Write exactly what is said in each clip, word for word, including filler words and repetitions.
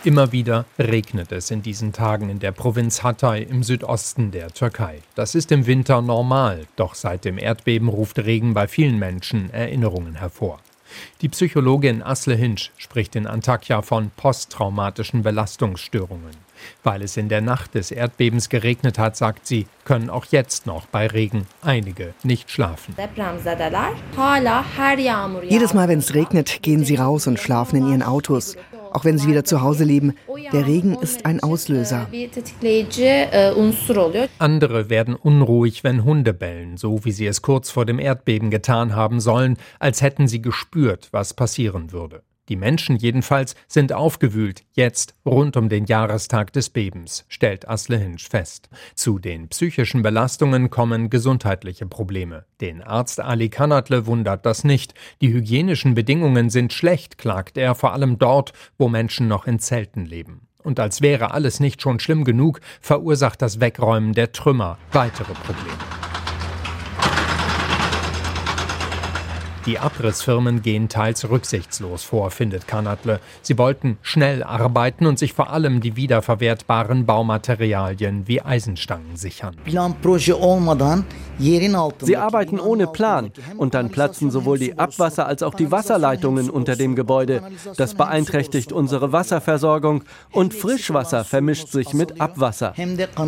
Immer wieder regnet es in diesen Tagen in der Provinz Hatay im Südosten der Türkei. Das ist im Winter normal, doch seit dem Erdbeben ruft Regen bei vielen Menschen Erinnerungen hervor. Die Psychologin Aslı Hinç spricht in Antakya von posttraumatischen Belastungsstörungen. Weil es in der Nacht des Erdbebens geregnet hat, sagt sie, können auch jetzt noch bei Regen einige nicht schlafen. Jedes Mal, wenn es regnet, gehen sie raus und schlafen in ihren Autos. Auch wenn sie wieder zu Hause leben, der Regen ist ein Auslöser. Andere werden unruhig, wenn Hunde bellen, so wie sie es kurz vor dem Erdbeben getan haben sollen, als hätten sie gespürt, was passieren würde. Die Menschen jedenfalls sind aufgewühlt, jetzt rund um den Jahrestag des Bebens, stellt Aslı Hinç fest. Zu den psychischen Belastungen kommen gesundheitliche Probleme. Den Arzt Ali Kanatle wundert das nicht. Die hygienischen Bedingungen sind schlecht, klagt er, vor allem dort, wo Menschen noch in Zelten leben. Und als wäre alles nicht schon schlimm genug, verursacht das Wegräumen der Trümmer weitere Probleme. Die Abrissfirmen gehen teils rücksichtslos vor, findet Kanatle. Sie wollten schnell arbeiten und sich vor allem die wiederverwertbaren Baumaterialien wie Eisenstangen sichern. Sie arbeiten ohne Plan und dann platzen sowohl die Abwasser- als auch die Wasserleitungen unter dem Gebäude. Das beeinträchtigt unsere Wasserversorgung und Frischwasser vermischt sich mit Abwasser.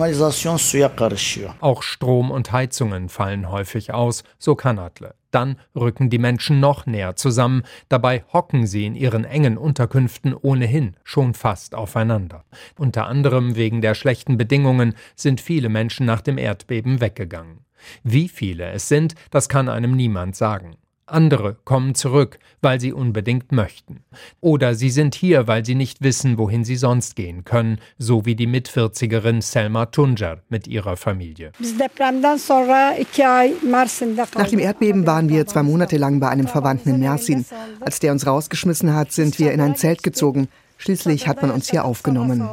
Auch Strom und Heizungen fallen häufig aus, so Kanatle. Dann rücken die Menschen noch näher zusammen. Dabei hocken sie in ihren engen Unterkünften ohnehin schon fast aufeinander. Unter anderem wegen der schlechten Bedingungen sind viele Menschen nach dem Erdbeben weggegangen. Wie viele es sind, das kann einem niemand sagen. Andere kommen zurück, weil sie unbedingt möchten. Oder sie sind hier, weil sie nicht wissen, wohin sie sonst gehen können, so wie die Mitvierzigerin Selma Tuncer mit ihrer Familie. Nach dem Erdbeben waren wir zwei Monate lang bei einem Verwandten in Mersin. Als der uns rausgeschmissen hat, sind wir in ein Zelt gezogen. Schließlich hat man uns hier aufgenommen.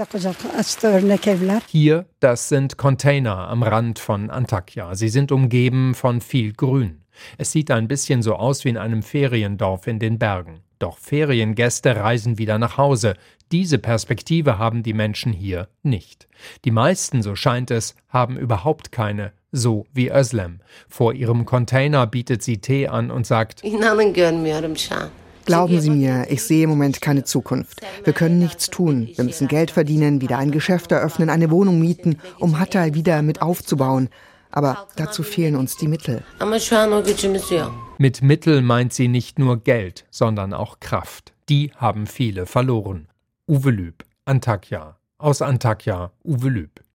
Hier, das sind Container am Rand von Antakya. Sie sind umgeben von viel Grün. Es sieht ein bisschen so aus wie in einem Feriendorf in den Bergen. Doch Feriengäste reisen wieder nach Hause. Diese Perspektive haben die Menschen hier nicht. Die meisten, so scheint es, haben überhaupt keine, so wie Özlem. Vor ihrem Container bietet sie Tee an und sagt: Glauben Sie mir, ich sehe im Moment keine Zukunft. Wir können nichts tun. Wir müssen Geld verdienen, wieder ein Geschäft eröffnen, eine Wohnung mieten, um Hatay wieder mit aufzubauen. Aber dazu fehlen uns die Mittel. Mit Mittel meint sie nicht nur Geld, sondern auch Kraft. Die haben viele verloren. Uwe Lüb, Antakya. Aus Antakya, Uwe Lüb.